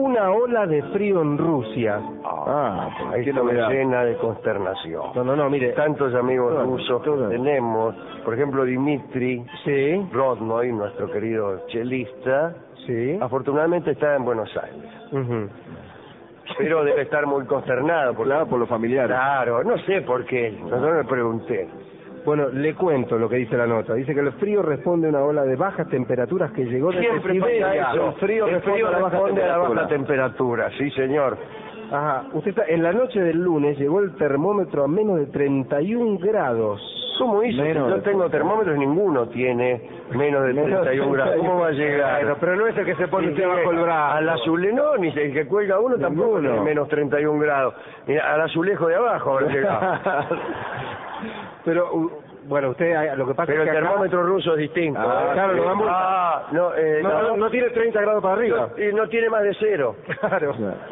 una ola de frío en Rusia. Ahí esto me llena de consternación. No, mire. Tantos amigos rusos que tenemos, por ejemplo Dmitri Rodnoy, nuestro querido chelista, afortunadamente está en Buenos Aires. Pero debe estar muy consternado por los familiares. Claro, no sé por qué, no le pregunté. Bueno, le cuento lo que dice la nota. Dice que el frío responde a una ola de bajas temperaturas que llegó desde Siberia. El frío responde a la baja temperatura, sí señor. Ajá, usted está, en la noche del lunes llegó el termómetro a menos de 31 grados. ¿Cómo hizo? No tengo termómetros, ninguno tiene menos de 31 grados. ¿Cómo va a llegar? Pero no es el que se pone usted bajo el brazo. Al azulejo, ni el que cuelga uno tampoco tiene menos 31 grados. Mira, al azulejo de abajo habrá llegado. Pero, bueno, usted lo que pasa es que el termómetro ruso es distinto. Claro, no tiene 30 grados para arriba. Y no tiene más de 0. Claro.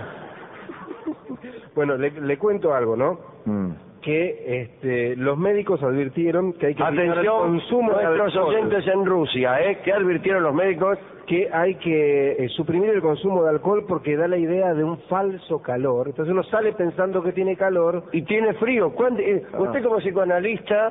Bueno, le cuento algo, ¿no? Que los médicos advirtieron que hay que atención el consumo de nuestros oyentes en Rusia, ¿qué advirtieron los médicos? Que hay que suprimir el consumo de alcohol porque da la idea de un falso calor. Entonces uno sale pensando que tiene calor y tiene frío. Usted como psicoanalista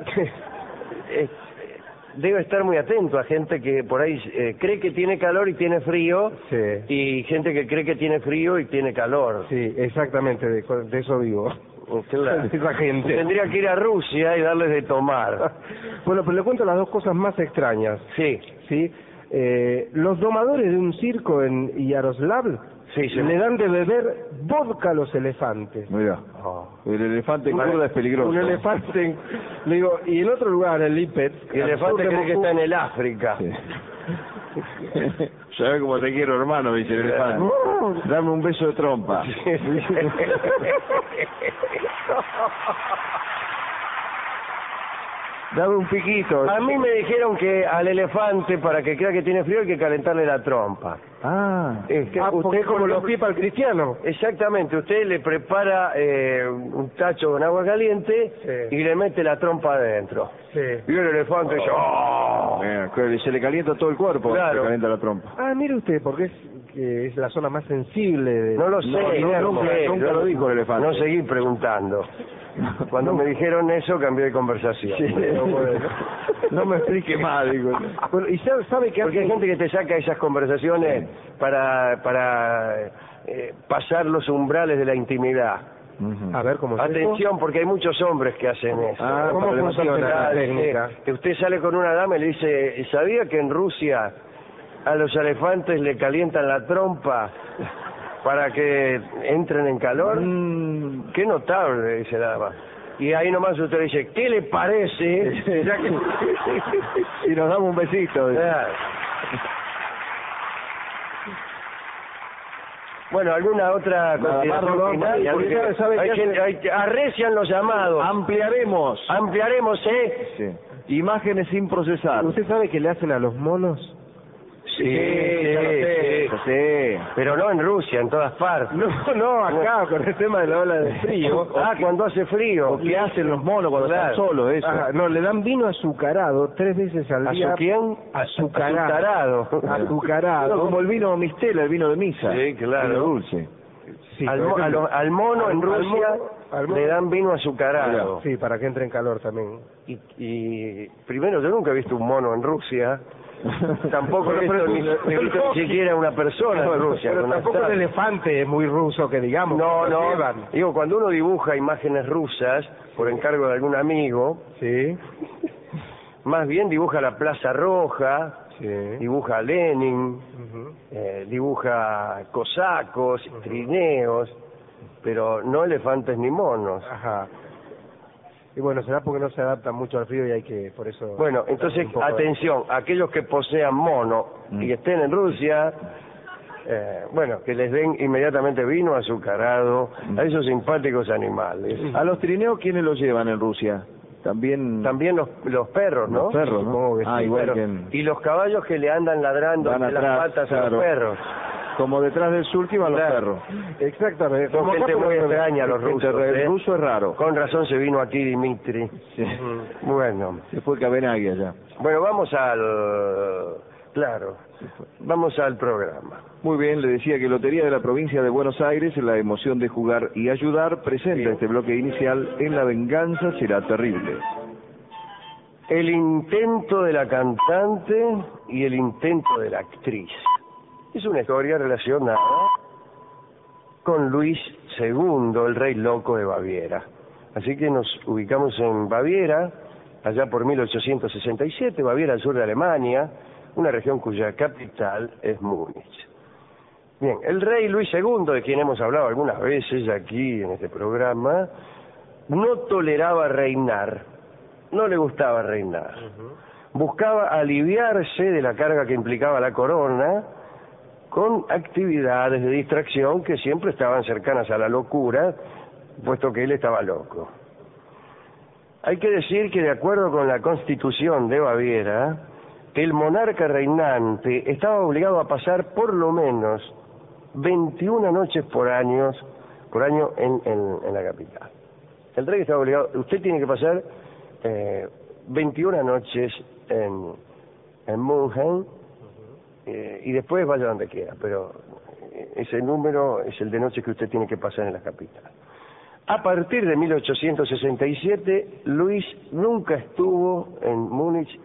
debe estar muy atento a gente que por ahí cree que tiene calor y tiene frío, y gente que cree que tiene frío y tiene calor. Sí, exactamente, de eso digo. Claro. Esa gente. Tendría que ir a Rusia y darles de tomar. Bueno, pero le cuento las dos cosas más extrañas. Sí. Los domadores de un circo en Yaroslav le dan de beber vodka a los elefantes. Mira, el elefante en curda es peligroso. Un elefante, le digo, y en otro lugar, en Lipetsk, el elefante cree que está en el África. ¿Sabes cómo te quiero, hermano? Dice el elefante. Dame un beso de trompa. Dame un piquito. A mí me dijeron que al elefante, para que crea que tiene frío, hay que calentarle la trompa. Usted como los pipa al cristiano. Exactamente, usted le prepara un tacho con agua caliente y le mete la trompa adentro. Y el elefante se le calienta todo el cuerpo, se calienta la trompa. Mire usted, porque es la zona más sensible de... No lo sé, nunca lo dijo el elefante. No seguí preguntando. Cuando me dijeron eso, cambié de conversación. No me explique más, digo. Bueno, y sabe que porque hay gente que te saca esas conversaciones para pasar los umbrales de la intimidad. A ver, ¿cómo atención, porque hay muchos hombres que hacen eso. ¿Cómo funciona la técnica? Que usted sale con una dama y le dice, ¿sabía que en Rusia a los elefantes le calientan la trompa para que entren en calor? Qué notable, dice la dama. Y ahí nomás usted dice, ¿qué le parece? Y nos damos un besito. Bueno, ¿alguna otra consideración final? Arrecian los llamados. Ampliaremos, Sí. Imágenes sin procesar. ¿Usted sabe qué le hacen a los monos? Sí. Pero no en Rusia, en todas partes. No, acá con el tema de la ola de frío. Cuando hace frío. ¿Qué hacen los monos cuando están solos? Eso. No, le dan vino azucarado 3 veces al día. ¿A quién? Azucarado. Como el vino mistela, el vino de misa. Sí, claro. Vino dulce. Sí, al mono en Rusia le dan vino azucarado. Sí, para que entre en calor también. Y primero, yo nunca he visto un mono en Rusia. Tampoco he visto ni siquiera una persona en Rusia. Pero tampoco el elefante es muy ruso, que digamos. No. Digo, cuando uno dibuja imágenes rusas por encargo de algún amigo, más bien dibuja la Plaza Roja, dibuja a Lenin, dibuja cosacos, trineos, pero no elefantes ni monos. Y bueno, será porque no se adapta mucho al frío y hay que, por eso... Bueno, entonces, atención, aquellos que posean mono y estén en Rusia, que les den inmediatamente vino azucarado a esos simpáticos animales. ¿A los trineos quiénes los llevan en Rusia? También los perros, ¿no? Los perros, ¿no? Igual que y los caballos que le andan ladrando entre las patas a los perros. Como detrás del surco van los perros. Exactamente. Son gente muy extraña los rusos. El ruso es raro. Con razón se vino aquí Dmitri. Bueno. Se fue Cabenagui allá. Bueno, vamos al Claro. Vamos al programa. Muy bien, le decía que Lotería de la Provincia de Buenos Aires, la emoción de jugar y ayudar, presenta este bloque inicial en La venganza será terrible. El intento de la cantante y el intento de la actriz. Es una historia relacionada con Luis II, el rey loco de Baviera. Así que nos ubicamos en Baviera, allá por 1867, Baviera al sur de Alemania, una región cuya capital es Múnich. Bien, el rey Luis II, de quien hemos hablado algunas veces aquí en este programa, no toleraba reinar, no le gustaba reinar. Buscaba aliviarse de la carga que implicaba la corona con actividades de distracción que siempre estaban cercanas a la locura, puesto que él estaba loco. Hay que decir que de acuerdo con la Constitución de Baviera, el monarca reinante estaba obligado a pasar por lo menos 21 noches por año en la capital. El rey estaba obligado, usted tiene que pasar 21 noches en München y después vaya donde quiera, pero ese número es el de noches que usted tiene que pasar en la capital. A partir de 1867, Luis nunca estuvo en Múnich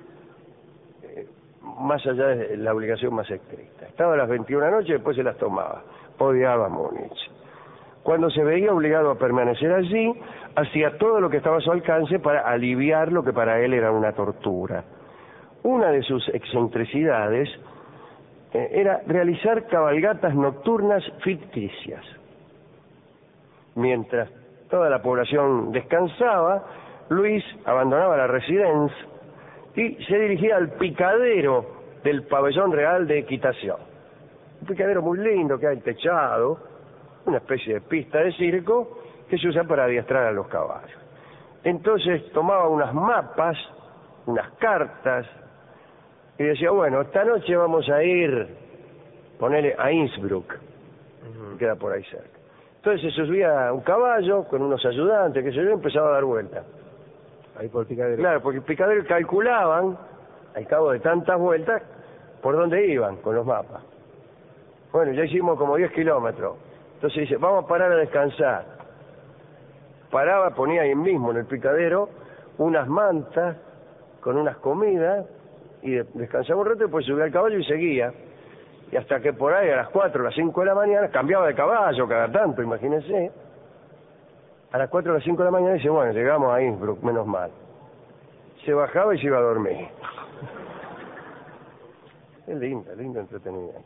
más allá de la obligación más estricta. Estaba a las 21 noches, después se las tomaba. Odiaba Múnich. Cuando se veía obligado a permanecer allí, hacía todo lo que estaba a su alcance para aliviar lo que para él era una tortura. Una de sus excentricidades era realizar cabalgatas nocturnas ficticias. Mientras toda la población descansaba, Luis abandonaba la residencia y se dirigía al picadero del pabellón real de equitación. Un picadero muy lindo que hay techado, una especie de pista de circo que se usa para adiestrar a los caballos. Entonces tomaba unas mapas, unas cartas, y decía, bueno, esta noche vamos a ir, ponele a Innsbruck, que queda por ahí cerca. Entonces se subía a un caballo con unos ayudantes, que se yo, empezaba a dar vueltas. Ahí por el picadero. Claro, porque el picadero calculaban, al cabo de tantas vueltas, por dónde iban con los mapas. Bueno, ya hicimos como 10 kilómetros. Entonces dice, vamos a parar a descansar. Paraba, ponía ahí mismo en el picadero unas mantas con unas comidas y descansaba un rato y después subía al caballo y seguía. Y hasta que por ahí a las 4 o las 5 de la mañana cambiaba de caballo cada tanto, imagínense. A las 4 o las 5 de la mañana dice, bueno, llegamos a Innsbruck, menos mal. Se bajaba y se iba a dormir. Es lindo entretenimiento.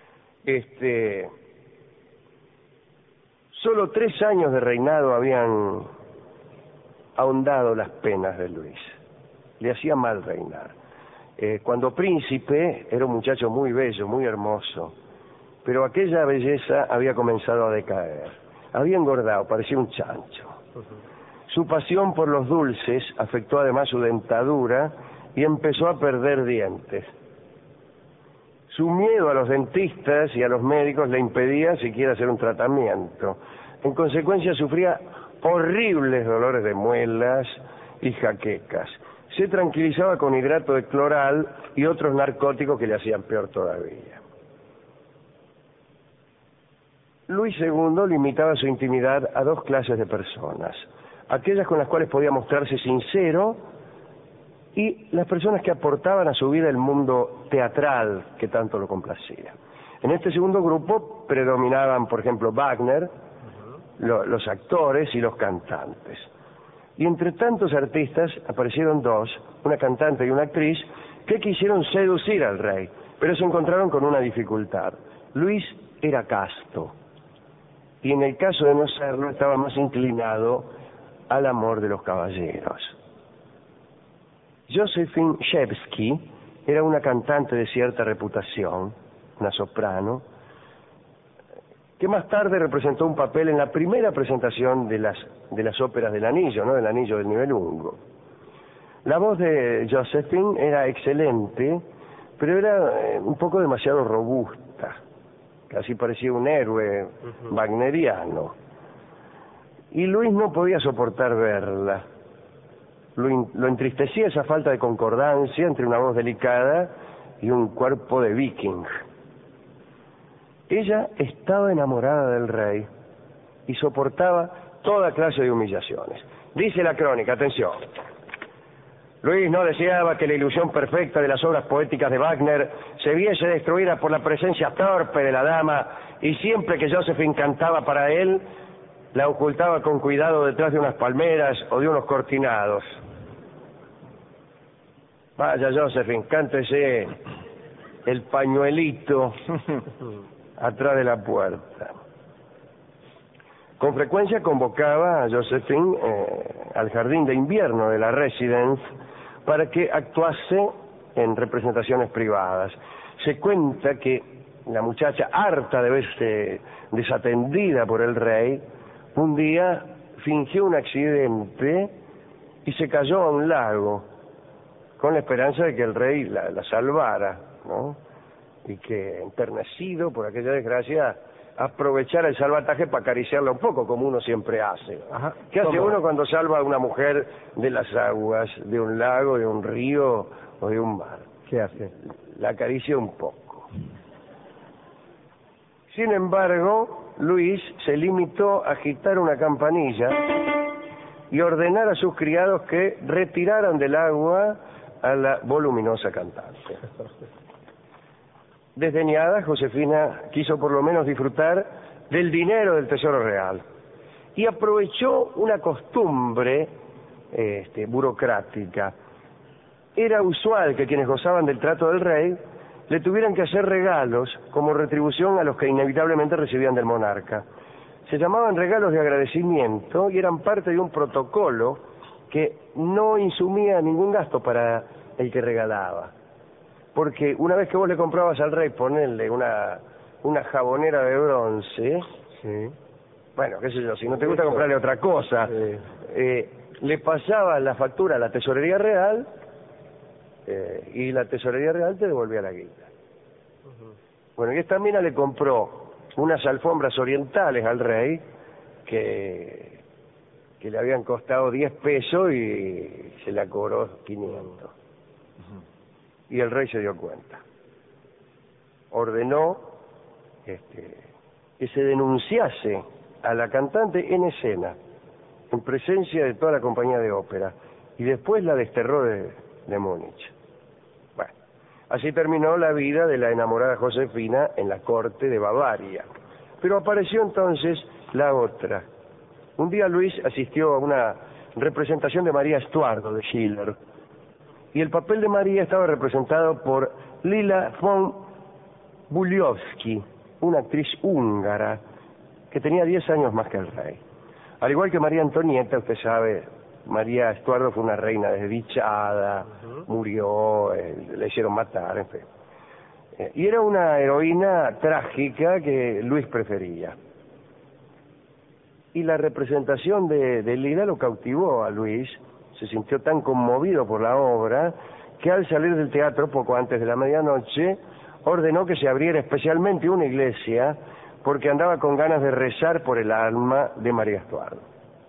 Solo 3 años de reinado habían ahondado las penas de Luis. Le hacía mal reinar. Cuando príncipe era un muchacho muy bello, muy hermoso, pero aquella belleza había comenzado a decaer. Había engordado, parecía un chancho. Su pasión por los dulces afectó además su dentadura y empezó a perder dientes. Su miedo a los dentistas y a los médicos le impedía siquiera hacer un tratamiento. En consecuencia sufría horribles dolores de muelas y jaquecas. Se tranquilizaba con hidrato de cloral y otros narcóticos que le hacían peor todavía. Luis II limitaba su intimidad a 2 clases de personas: aquellas con las cuales podía mostrarse sincero y las personas que aportaban a su vida el mundo teatral que tanto lo complacía. En este segundo grupo predominaban, por ejemplo, Wagner, los actores y los cantantes. Y entre tantos artistas aparecieron 2, una cantante y una actriz, que quisieron seducir al rey, pero se encontraron con una dificultad. Luis era casto, y en el caso de no serlo, estaba más inclinado al amor de los caballeros. Josephine Szewski era una cantante de cierta reputación, una soprano, que más tarde representó un papel en la primera presentación de las óperas del Anillo, ¿no? Del Anillo del Nibelungo. La voz de Josephine era excelente, pero era un poco demasiado robusta, casi parecía un héroe wagneriano. Y Luis no podía soportar verla. Lo entristecía esa falta de concordancia entre una voz delicada y un cuerpo de viking. Ella estaba enamorada del rey y soportaba toda clase de humillaciones. Dice la crónica, atención: Luis no deseaba que la ilusión perfecta de las obras poéticas de Wagner se viese destruida por la presencia torpe de la dama, y siempre que Josephine cantaba para él, la ocultaba con cuidado detrás de unas palmeras o de unos cortinados. Vaya, Josephine, cántese el pañuelito atrás de la puerta. Con frecuencia convocaba a Josephine al jardín de invierno de la Residence para que actuase en representaciones privadas. Se cuenta que la muchacha, harta de verse desatendida por el rey, un día fingió un accidente y se cayó a un lago, con la esperanza de que el rey la salvara, ¿no? Y que, enternecido por aquella desgracia, aprovechara el salvataje para acariciarla un poco, como uno siempre hace. Ajá. ¿Qué hace ¿Cómo? uno cuando salva a una mujer de las aguas, de un lago, de un río o de un mar? ¿Qué hace? La acaricia un poco. Sin embargo, Luis se limitó a agitar una campanilla y ordenar a sus criados que retiraran del agua a la voluminosa cantante. Desdeñada, Josefina quiso por lo menos disfrutar del dinero del Tesoro Real y aprovechó una costumbre burocrática. Era usual que quienes gozaban del trato del rey le tuvieran que hacer regalos como retribución a los que inevitablemente recibían del monarca. Se llamaban regalos de agradecimiento y eran parte de un protocolo que no insumía ningún gasto para el que regalaba. Porque una vez que vos le comprabas al rey ponerle una jabonera de bronce, Sí. bueno, qué sé yo, si no te gusta comprarle otra cosa, le pasabas la factura a la Tesorería Real y la Tesorería Real te devolvía la guita. Bueno, y esta mina le compró unas alfombras orientales al rey que le habían costado 10 pesos y se la cobró 500. Y el rey se dio cuenta. Ordenó que se denunciase a la cantante en escena, en presencia de toda la compañía de ópera, y después la desterró de Múnich. Bueno, así terminó la vida de la enamorada Josefina en la corte de Bavaria. Pero apareció entonces la otra. Un día Luis asistió a una representación de María Estuardo de Schiller, y el papel de María estaba representado por Lila von Buliowski, una actriz húngara que tenía 10 años más que el rey. Al igual que María Antonieta, usted sabe, María Estuardo fue una reina desdichada, murió, le hicieron matar, en fin. Y era una heroína trágica que Luis prefería. Y la representación de Lila lo cautivó a Luis. Se sintió tan conmovido por la obra que al salir del teatro poco antes de la medianoche ordenó que se abriera especialmente una iglesia porque andaba con ganas de rezar por el alma de María Estuardo.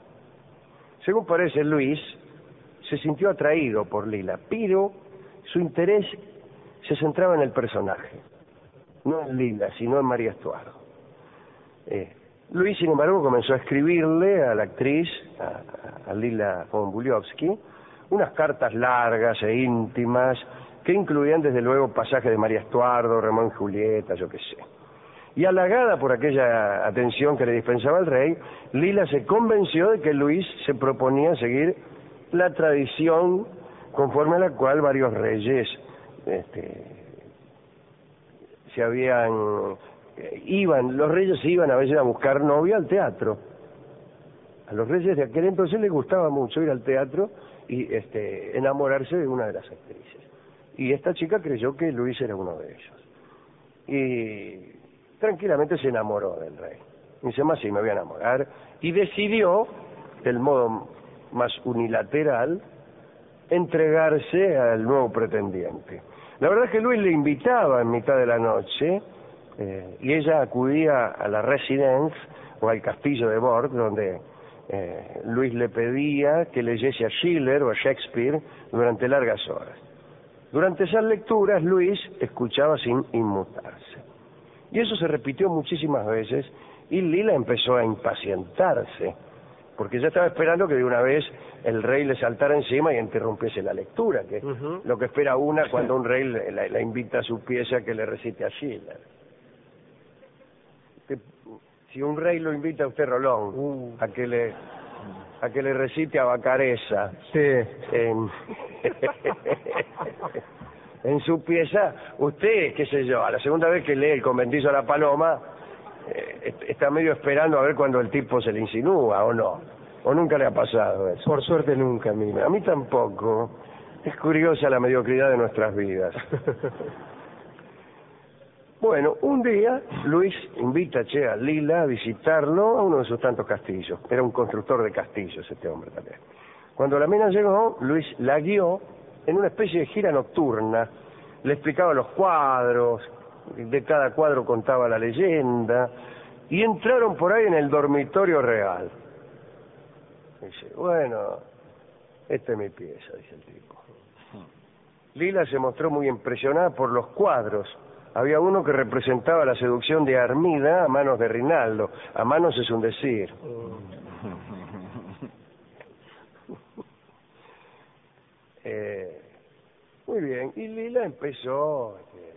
Según parece, Luis se sintió atraído por Lila, pero su interés se centraba en el personaje, no en Lila, sino en María Estuardo. Luis, sin embargo, comenzó a escribirle a la actriz, a Lila von Buliowski, unas cartas largas e íntimas que incluían desde luego pasajes de María Estuardo, Romeo y Julieta, yo qué sé. Y halagada por aquella atención que le dispensaba el rey, Lila se convenció de que Luis se proponía seguir la tradición conforme a la cual varios reyes los reyes iban a veces a buscar novia al teatro. A los reyes de aquel entonces les gustaba mucho ir al teatro y enamorarse de una de las actrices. Y esta chica creyó que Luis era uno de ellos. Y tranquilamente se enamoró del rey. Y dice, más sí, me voy a enamorar. Y decidió, del modo más unilateral, entregarse al nuevo pretendiente. La verdad es que Luis le invitaba en mitad de la noche y ella acudía a la Residence o al castillo de Bord, donde Luis le pedía que leyese a Schiller o a Shakespeare durante largas horas. Durante esas lecturas, Luis escuchaba sin inmutarse. Y eso se repitió muchísimas veces y Lila empezó a impacientarse, porque ya estaba esperando que de una vez el rey le saltara encima y interrumpiese la lectura, que es lo que espera una cuando un rey la invita a su pieza que le recite a Schiller. Si un rey lo invita a usted, Rolón, a que le recite a Bacareza en su pieza, usted, qué sé yo, a la segunda vez que lee El conventizo a la paloma, está medio esperando a ver cuando el tipo se le insinúa, ¿o no? ¿O nunca le ha pasado eso? Por suerte nunca, mira. A mí tampoco. Es curiosa la mediocridad de nuestras vidas. Bueno, un día Luis invita a Lila a visitarlo a uno de sus tantos castillos. Era un constructor de castillos este hombre también. Cuando la mina llegó, Luis la guió en una especie de gira nocturna. Le explicaba los cuadros, de cada cuadro contaba la leyenda, y entraron por ahí en el dormitorio real. Dice, bueno, esta es mi pieza, dice el tipo. Lila se mostró muy impresionada por los cuadros. Había uno que representaba la seducción de Armida a manos de Rinaldo. A manos es un decir. Muy bien, y Lila empezó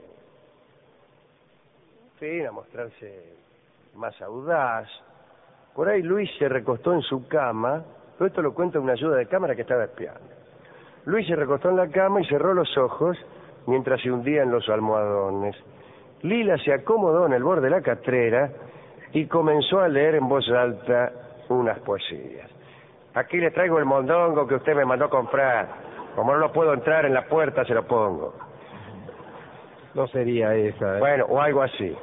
a mostrarse más audaz. Por ahí Luis se recostó en su cama. Todo esto lo cuenta una ayuda de cámara que estaba espiando. Luis se recostó en la cama y cerró los ojos mientras se hundía en los almohadones. Lila se acomodó en el borde de la catrera y comenzó a leer en voz alta unas poesías. Aquí le traigo el mondongo que usted me mandó comprar. Como no lo puedo entrar en la puerta, se lo pongo. No sería esa, ¿eh? Bueno, o algo así.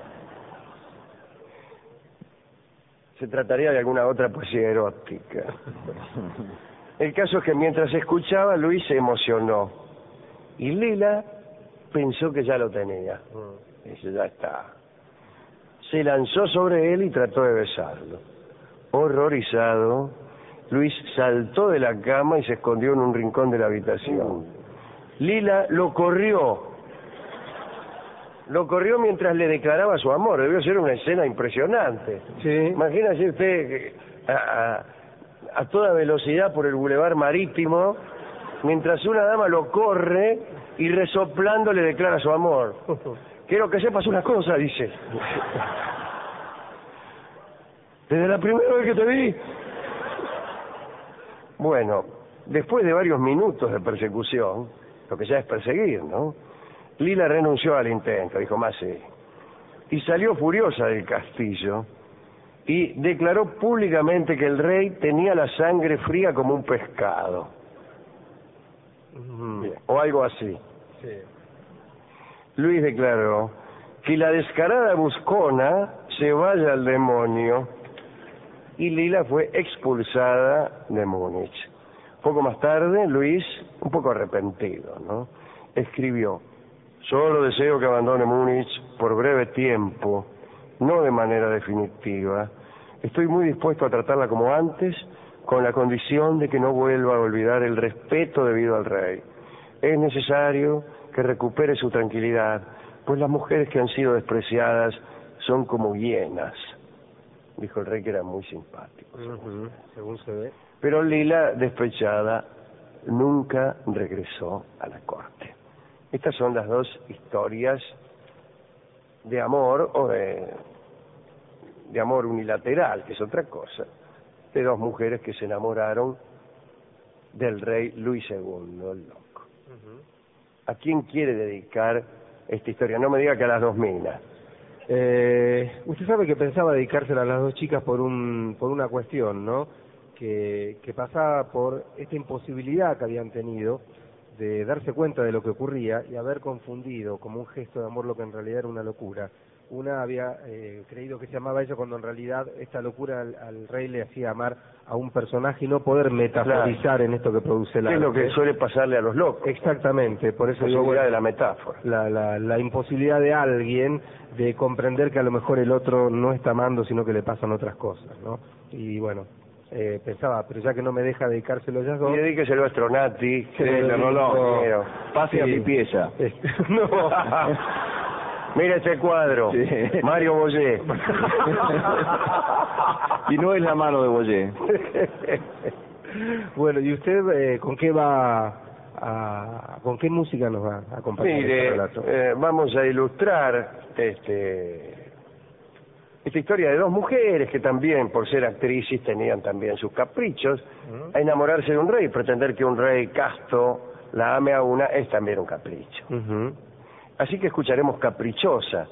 Se trataría de alguna otra poesía erótica. El caso es que mientras escuchaba, Luis se emocionó. Y Lila pensó que ya lo tenía. Dice, ya está. Se lanzó sobre él y trató de besarlo. Horrorizado, Luis saltó de la cama y se escondió en un rincón de la habitación. Lila lo corrió mientras le declaraba su amor. Debió ser una escena impresionante. Sí. Imagínese usted a toda velocidad por el bulevar Marítimo, mientras una dama lo corre y resoplando le declara su amor. Quiero que sepas una cosa, dice. Desde la primera vez que te vi. Bueno, después de varios minutos de persecución, lo que ya es perseguir, ¿no? Lila renunció al intento, dijo, más sí. Y salió furiosa del castillo y declaró públicamente que el rey tenía la sangre fría como un pescado. O algo así. Sí. Luis declaró que la descarada buscona se vaya al demonio y Lila fue expulsada de Múnich. Poco más tarde, Luis, un poco arrepentido, ¿no?, escribió: solo deseo que abandone Múnich por breve tiempo, no de manera definitiva. Estoy muy dispuesto a tratarla como antes, con la condición de que no vuelva a olvidar el respeto debido al rey. Es necesario que recupere su tranquilidad, pues las mujeres que han sido despreciadas son como hienas. Dijo el rey, que era muy simpático. Según se ve. Pero Lila, despechada, nunca regresó a la corte. Estas son las dos historias de amor, o de amor unilateral, que es otra cosa, de dos mujeres que se enamoraron del rey Luis II, el loco. ¿A quién quiere dedicar esta historia? No me diga que a las dos minas. Usted sabe que pensaba dedicársela a las dos chicas por una cuestión, ¿no? Que pasaba por esta imposibilidad que habían tenido de darse cuenta de lo que ocurría y haber confundido como un gesto de amor lo que en realidad era una locura. Una había creído que se amaba a ella cuando en realidad esta locura al rey le hacía amar a un personaje y no poder metaforizar en esto que produce el arte. Es lo que suele pasarle a los locos. Exactamente, por eso digo, de la metáfora. La imposibilidad de alguien de comprender que a lo mejor el otro no está amando, sino que le pasan otras cosas, ¿no? Y bueno, pensaba, pero ya que no me deja dedicárselo ya dos... Y dedíqueselo a Stronati, de Rolón. Pase a mi pieza. No. Mira este cuadro, Sí. Mario Boyé. Y no es la mano de Boyé. Bueno, ¿y usted con qué con qué música nos va a acompañar este Mire, relato? vamos a ilustrar esta historia de dos mujeres que también, por ser actrices, tenían también sus caprichos. A enamorarse de un rey, pretender que un rey casto la ame a una, es también un capricho. Así que escucharemos Caprichosa,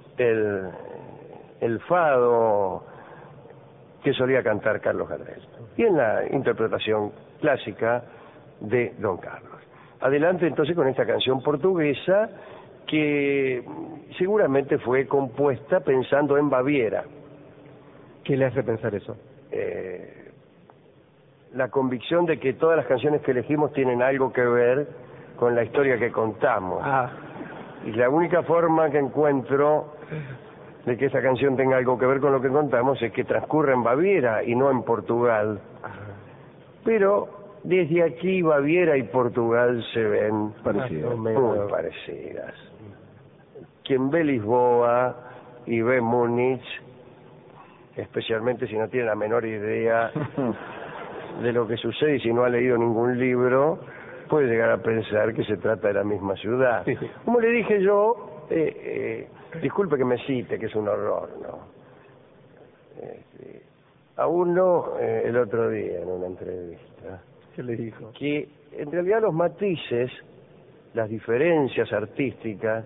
el fado que solía cantar Carlos Gardel, y en la interpretación clásica de Don Carlos. Adelante entonces con esta canción portuguesa que seguramente fue compuesta pensando en Baviera. ¿Qué le hace pensar eso? La convicción de que todas las canciones que elegimos tienen algo que ver con la historia que contamos. Y la única forma que encuentro de que esa canción tenga algo que ver con lo que contamos es que transcurre en Baviera y no en Portugal. Pero desde aquí Baviera y Portugal se ven muy parecidas. Quien ve Lisboa y ve Múnich, especialmente si no tiene la menor idea de lo que sucede y si no ha leído ningún libro, puede llegar a pensar que se trata de la misma ciudad. Como le dije yo, disculpe que me cite, que es un horror, ¿no? A uno el otro día en una entrevista. ¿Qué le dijo? Que en realidad los matices, las diferencias artísticas,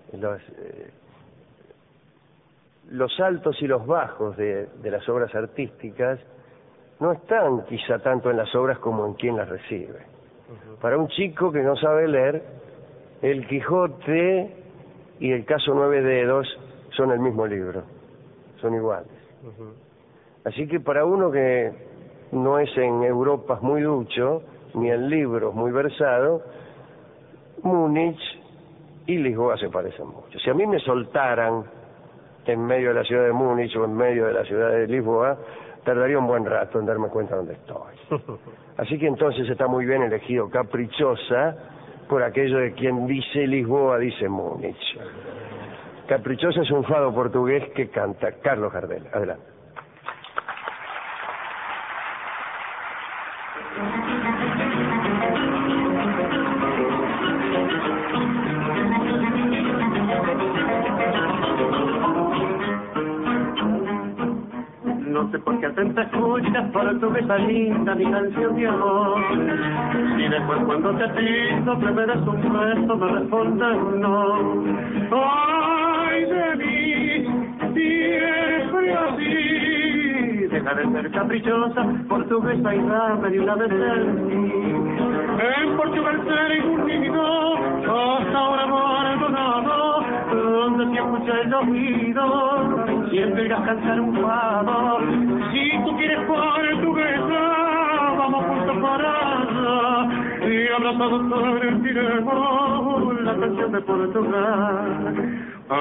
los altos y los bajos de las obras artísticas no están quizá tanto en las obras como en quien las recibe. Para un chico que no sabe leer, El Quijote y El caso Nueve Dedos son el mismo libro, son iguales. Así que para uno que no es en Europa muy ducho, ni en libros muy versado, Múnich y Lisboa se parecen mucho. Si a mí me soltaran en medio de la ciudad de Múnich o en medio de la ciudad de Lisboa, tardaría un buen rato en darme cuenta dónde estoy. Así que entonces está muy bien elegido Caprichosa por aquello de quien dice Lisboa, dice Múnich. Caprichosa es un fado portugués que canta Carlos Gardel. Adelante. No sé por qué atenta escuchas portuguesa linda mi canción de amor. Y después cuando te pido que me des un beso me respondes no. Ay de mí, siempre así. Deja de ser caprichosa, portuguesa y dame de una vez en mí. En Portugal seré un niño, hasta ahora abandonado, donde te escucha el oído, siempre irás a cantar un fado. Si tú quieres portuguesa, vamos juntos para allá, y abrazados sentiremos la canción de Portugal.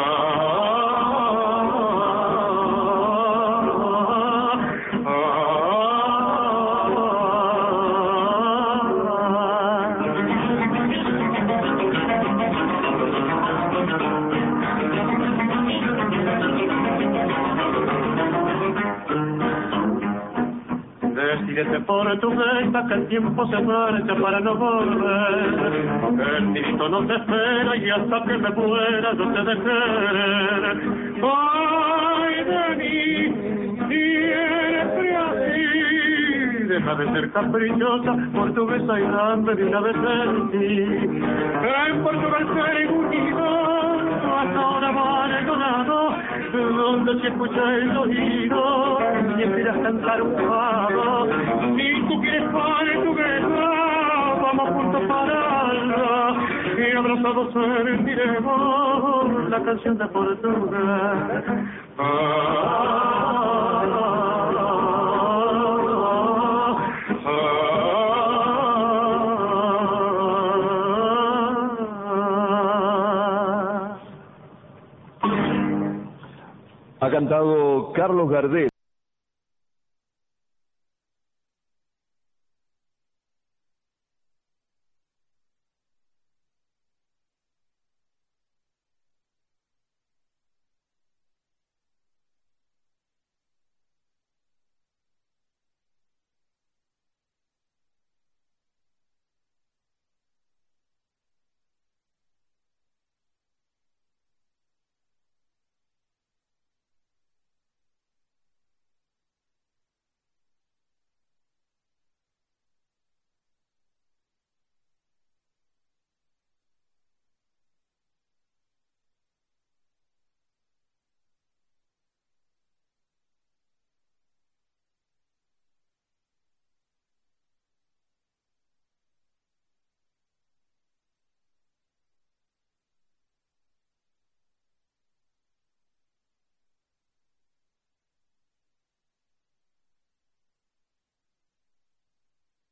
Decídete portuguesa que el tiempo se marcha para no volver. El tirito no te espera y hasta que me muera yo te de querer. Ay de mí, siempre así. Deja de ser caprichosa, portuguesa y dame de una vez en ti. En Portugal seré unido, hasta ahora abandonado, donde se escucha el oído, siempre irás a cantar un fado. Si tú quieres portuguesa, vamos juntos para allá, y abrazados sentiremos la canción de Portugal. Ha cantado Carlos Gardel.